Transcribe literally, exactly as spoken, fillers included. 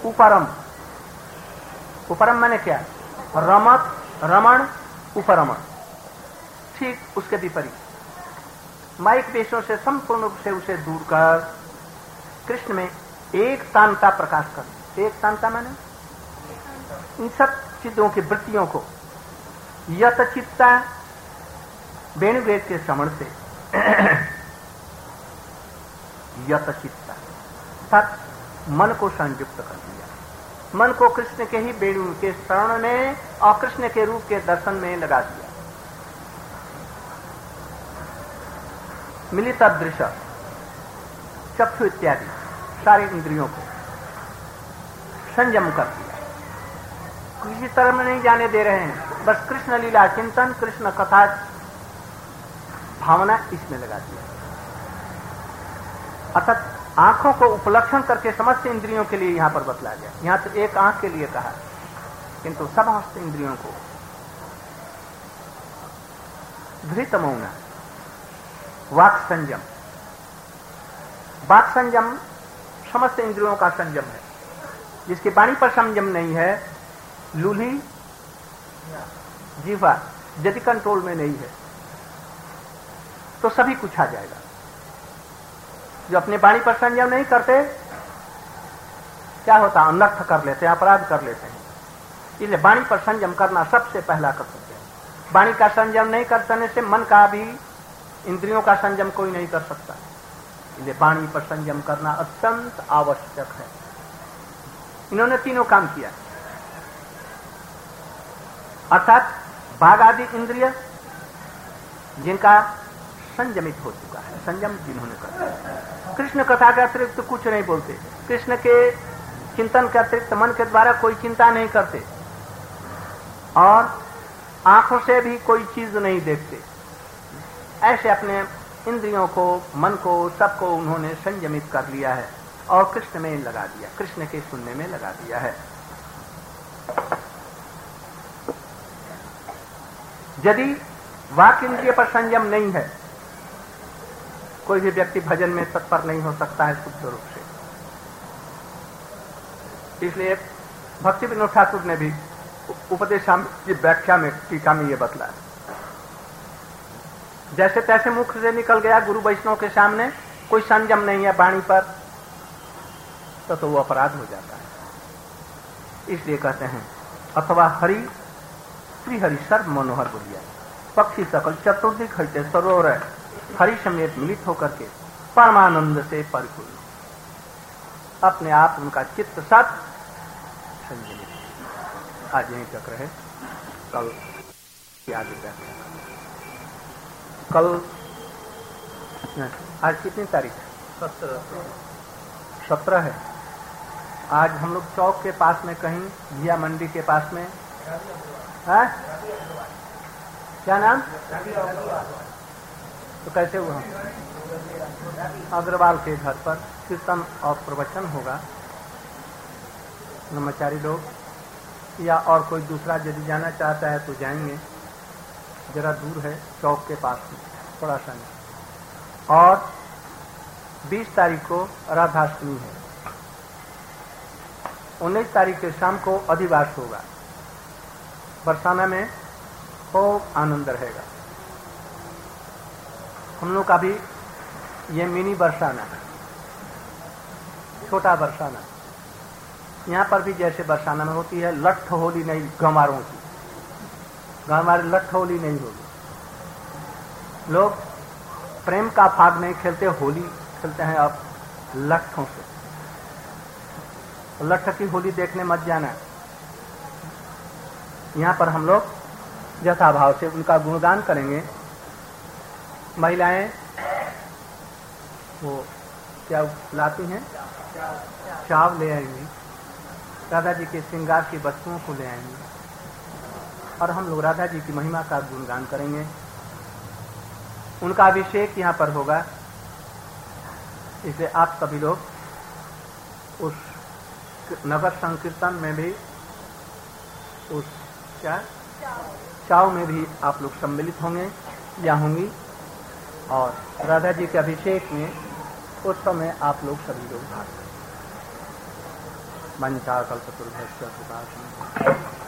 उपरम। उपरम माने क्या? रमत, रमण, उपरमण। ठीक उसके विपरीत माइक देशों से संपूर्ण रूप से उसे दूर कर कृष्ण में एक तानता प्रकाश कर। एक तानता माने इन सब चित्तों की वृत्तियों को यत चित्ता वेणुवेद के श्रवण से यत चित्ता तत् मन को संयुक्त कर दिया। मन को कृष्ण के ही वेणु के श्रवण में और कृष्ण के रूप के दर्शन में लगा दिया। मिलित दृश्य चक्षु इत्यादि सारे इंद्रियों को संयम कर दिया। किसी तरह में नहीं जाने दे रहे हैं, बस कृष्ण लीला चिंतन, कृष्ण कथा भावना इसमें लगा दिया। अर्थात आंखों को उपलक्षण करके समस्त इंद्रियों के लिए यहां पर बतलाया गया। यहां तो एक आंख के लिए कहा, किंतु समस्त इंद्रियों को धृत मौन, वाक संयम। वाक संयम समस्त इंद्रियों का संयम है। जिसकी वाणी पर संयम नहीं है, लूली जीवा यदि कंट्रोल में नहीं है तो सभी कुछ आ जाएगा। जो अपने वाणी पर संयम नहीं करते क्या होता? अनर्थ कर लेते हैं, अपराध कर लेते हैं। इसलिए वाणी पर संयम करना सबसे पहला कर्तव्य है। वाणी का संयम नहीं करने से मन का भी, इंद्रियों का संयम कोई नहीं कर सकता। इसलिए वाणी पर संयम करना अत्यंत आवश्यक है। इन्होंने तीनों काम किया, अर्थात बाघ आदि इंद्रिय जिनका संयमित हो चुका है, संयम जिन्होंने कर। कृष्ण कथा के अतिरिक्त कुछ नहीं बोलते, कृष्ण के चिंतन के अतिरिक्त मन के द्वारा कोई चिंता नहीं करते और आंखों से भी कोई चीज नहीं देखते। ऐसे अपने इंद्रियों को, मन को, सबको उन्होंने संयमित कर लिया है और कृष्ण में लगा दिया, कृष्ण के सुनने में लगा दिया है। यदि वाक इंद्रिय पर संयम नहीं है, कोई भी व्यक्ति भजन में तत्पर नहीं हो सकता है शुद्ध रूप से। इसलिए भक्ति विनोद ठाकुर ने भी उपदेशामृत की व्याख्या में, टीका में ये बतलाया, जैसे तैसे मुख से निकल गया गुरु वैष्णव के सामने, कोई संयम नहीं है वाणी पर, तो, तो वो अपराध हो जाता है। इसलिए कहते हैं अथवा हरि श्री हरि सर्व मनोहर बोलिया, पक्षी सकल चतुर्दिक हटे सरोवर हरि समेत मिलित होकर के परमानंद से परिपूर्ण, अपने आप उनका चित्त सत संयमित। आज यहीं तक रहे, कल आगे बैठे। कल आज कितनी तारीख है? सत्रह सत्रह है। आज हम लोग चौक के पास में कहीं, घिया मंडी के पास में है, क्या नाम? तो कैसे हुआ? अग्रवाल के घर पर कीर्तन और प्रवचन होगा। ब्रह्मचारी लोग या और कोई दूसरा यदि जाना चाहता है तो जाएंगे, जरा दूर है, चौक के पास में थोड़ा सा। और बीस तारीख को राधाष्टमी है। उन्नीस तारीख के शाम को अधिवास होगा। बरसाना में खूब आनंद रहेगा। हम लोग का भी ये मिनी बरसाना है, छोटा बरसाना। यहाँ पर भी जैसे बरसाना में होती है लठ होली नहीं गंवारों की, गंवार लठ होली नहीं होगी। लोग प्रेम का फाग नहीं खेलते, होली खेलते हैं अब लठों से। लठ की होली देखने मत जाना। यहाँ पर हम लोग यथाभाव से उनका गुणगान करेंगे। महिलाएं वो क्या लाती हैं, चाव ले आएंगी, राधा जी के श्रृंगार की वस्तुओं को ले आएंगे और हम लोग राधा जी की महिमा का गुणगान करेंगे। उनका अभिषेक यहाँ पर होगा। इसलिए आप सभी लोग उस नगर संकीर्तन में भी, उस क्या चाव में भी आप लोग सम्मिलित होंगे या होंगी, और राधा जी के अभिषेक में उस समय आप लोग सभी लोग भाग लेंगे। मंचा कल्पतरुभ्यश्च कृपा